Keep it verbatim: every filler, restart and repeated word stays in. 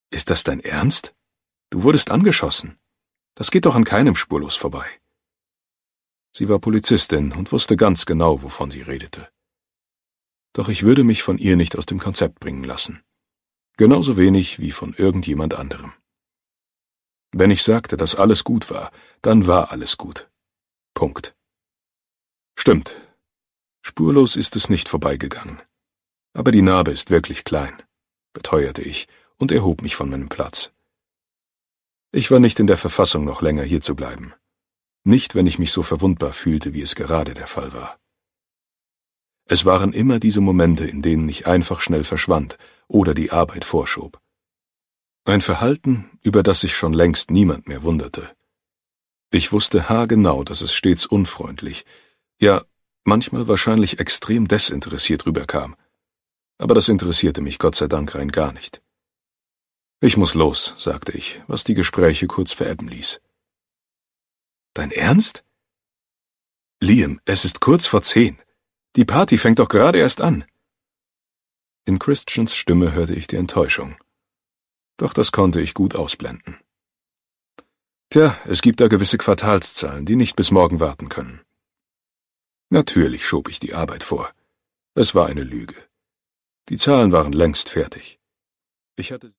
Ist das dein Ernst? Du wurdest angeschossen. Das geht doch an keinem spurlos vorbei. Sie war Polizistin und wusste ganz genau, wovon sie redete. Doch ich würde mich von ihr nicht aus dem Konzept bringen lassen. Genauso wenig wie von irgendjemand anderem. Wenn ich sagte, dass alles gut war, dann war alles gut. Punkt. Stimmt. Spurlos ist es nicht vorbeigegangen. Aber die Narbe ist wirklich klein, beteuerte ich und erhob mich von meinem Platz. Ich war nicht in der Verfassung, noch länger hier zu bleiben. Nicht, wenn ich mich so verwundbar fühlte, wie es gerade der Fall war. Es waren immer diese Momente, in denen ich einfach schnell verschwand oder die Arbeit vorschob. Ein Verhalten, über das sich schon längst niemand mehr wunderte. Ich wusste haargenau, dass es stets unfreundlich, ja, manchmal wahrscheinlich extrem desinteressiert rüberkam. Aber das interessierte mich Gott sei Dank rein gar nicht. Ich muss los, sagte ich, was die Gespräche kurz verebben ließ. Dein Ernst? Liam, es ist kurz vor zehn. Die Party fängt doch gerade erst an. In Christians Stimme hörte ich die Enttäuschung. Doch das konnte ich gut ausblenden. Tja, es gibt da gewisse Quartalszahlen, die nicht bis morgen warten können. Natürlich schob ich die Arbeit vor. Es war eine Lüge. Die Zahlen waren längst fertig. Ich hatte